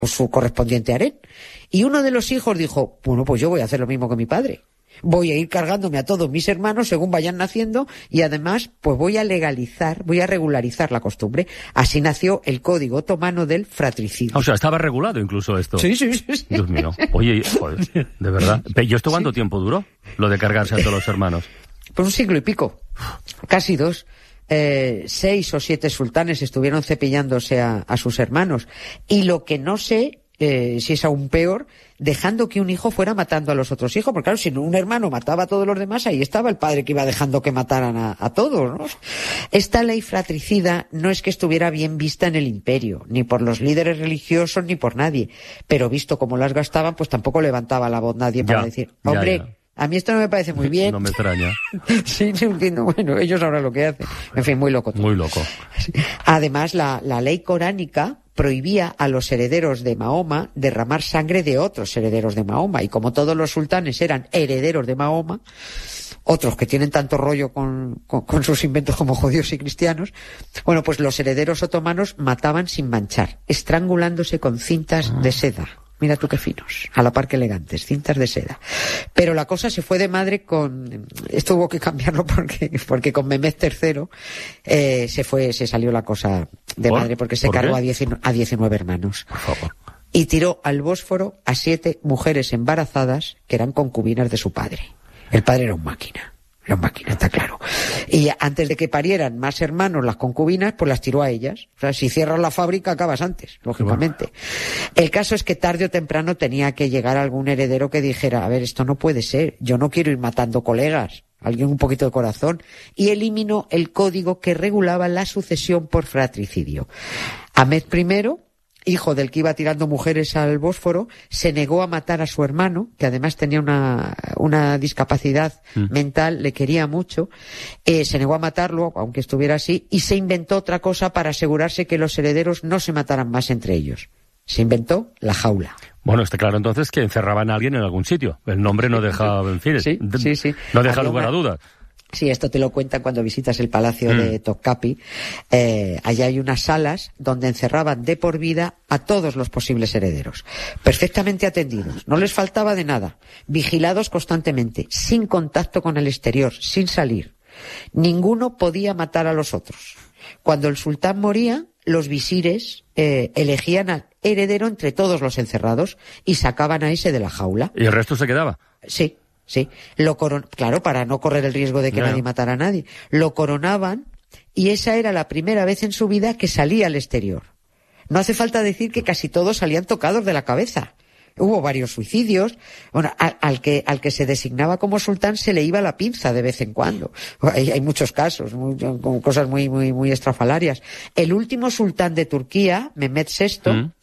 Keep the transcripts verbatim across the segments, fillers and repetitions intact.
su correspondiente harén. Y uno de los hijos dijo, bueno, pues yo voy a hacer lo mismo que mi padre. Voy a ir cargándome a todos mis hermanos según vayan naciendo y además pues voy a legalizar, voy a regularizar la costumbre. Así nació el Código Otomano del Fratricidio. O sea, estaba regulado incluso esto. Sí, sí, sí. sí. Dios mío. Oye, joder, de verdad. ¿Y esto cuánto sí. tiempo duró? Lo de cargarse a todos los hermanos. Pues un siglo y pico. Casi dos. Eh, seis o siete sultanes estuvieron cepillándose a, a sus hermanos. Y lo que no sé... Eh, si es aún peor, dejando que un hijo fuera matando a los otros hijos, porque claro, si un hermano mataba a todos los demás, ahí estaba el padre que iba dejando que mataran a, a todos, ¿no? Esta ley fratricida no es que estuviera bien vista en el imperio, ni por los líderes religiosos, ni por nadie, pero visto como las gastaban, pues tampoco levantaba la voz nadie para ya, decir, hombre... Ya, ya. A mí esto no me parece muy bien. No me extraña. Sí, no entiendo. Bueno, ellos sabrán lo que hacen. En fin, muy loco. Todo. Muy loco. Además, la, la ley coránica prohibía a los herederos de Mahoma derramar sangre de otros herederos de Mahoma. Y como todos los sultanes eran herederos de Mahoma, otros que tienen tanto rollo con, con, con sus inventos como judíos y cristianos, bueno, pues los herederos otomanos mataban sin manchar, estrangulándose con cintas de seda. Mira tú qué finos, a la par que elegantes, cintas de seda. Pero la cosa se fue de madre con... Esto hubo que cambiarlo porque, porque con Mehmed tercero eh, se fue, se salió la cosa de ¿Por? madre porque se ¿Por cargó qué? a, diecinueve, a diecinueve hermanos. Por favor. Y tiró al Bósforo a siete mujeres embarazadas que eran concubinas de su padre. El padre era un máquina. Era un máquina, está claro. Y antes de que parieran más hermanos las concubinas, pues las tiró a ellas. O sea, si cierras la fábrica, acabas antes, lógicamente. Bueno. El caso es que tarde o temprano tenía que llegar algún heredero que dijera, a ver, esto no puede ser, yo no quiero ir matando colegas, alguien un poquito de corazón, y eliminó el código que regulaba la sucesión por fratricidio. Ahmed primero, hijo del que iba tirando mujeres al Bósforo, se negó a matar a su hermano, que además tenía una, una discapacidad mm. mental, le quería mucho, eh, se negó a matarlo, aunque estuviera así, y se inventó otra cosa para asegurarse que los herederos no se mataran más entre ellos. Se inventó la jaula. Bueno, está claro entonces que encerraban a alguien en algún sitio. El nombre no deja, en fin, sí, sí, sí. no deja Había lugar una... a dudas. Sí, esto te lo cuentan cuando visitas el palacio mm. de Topkapi. Eh, allá hay unas salas donde encerraban de por vida a todos los posibles herederos. Perfectamente atendidos. No les faltaba de nada. Vigilados constantemente. Sin contacto con el exterior. Sin salir. Ninguno podía matar a los otros. Cuando el sultán moría, los visires eh, elegían al heredero entre todos los encerrados y sacaban a ese de la jaula. ¿Y el resto se quedaba? Sí. Sí, lo coron... claro, para no correr el riesgo de que yeah. nadie matara a nadie. Lo coronaban y esa era la primera vez en su vida que salía al exterior. No hace falta decir que casi todos salían tocados de la cabeza. Hubo varios suicidios. Bueno, al, al que al que se designaba como sultán se le iba la pinza de vez en cuando. Hay, hay muchos casos, muy, cosas muy muy muy estrafalarias. El último sultán de Turquía, Mehmed sexto, mm.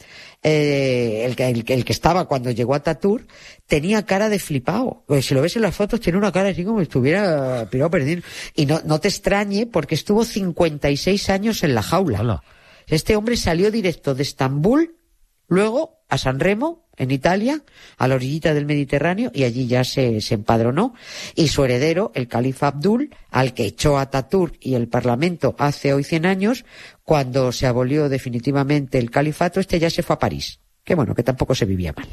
eh, el, que, el, el que estaba cuando llegó a Ataturk, tenía cara de flipado. Si lo ves en las fotos, tiene una cara así como si estuviera pirado perdido. Y no, no te extrañe porque estuvo cincuenta y seis años en la jaula. Hola. Este hombre salió directo de Estambul, luego a San Remo, en Italia, a la orillita del Mediterráneo, y allí ya se, se empadronó. Y su heredero, el califa Abdul, al que echó a Ataturk y el Parlamento hace hoy cien años, cuando se abolió definitivamente el califato, este ya se fue a París. Que bueno, que tampoco se vivía mal.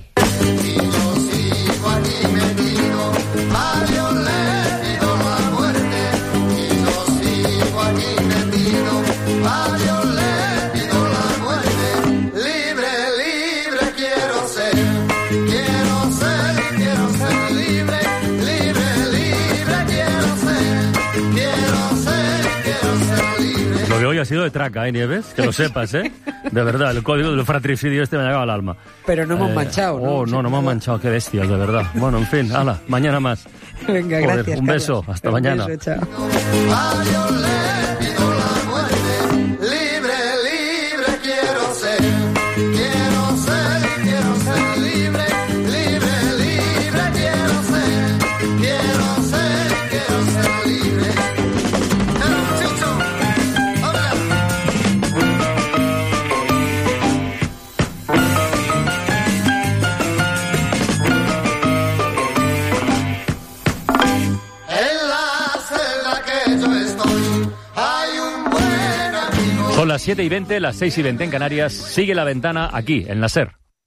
Hoy ha sido de traca, ¿eh, Nieves? Que lo sepas, ¿eh? De verdad, el código del fratricidio este me ha llegado al alma. Pero no hemos eh, manchado, ¿no? Oh, no, no hemos manchado, qué bestias, de verdad. Bueno, en fin, hala, mañana más. Venga, Joder, gracias, un beso, Carlos. hasta un mañana. Beso, chao. Son las siete y veinte, las seis y veinte en Canarias. Sigue La Ventana aquí, en la SER.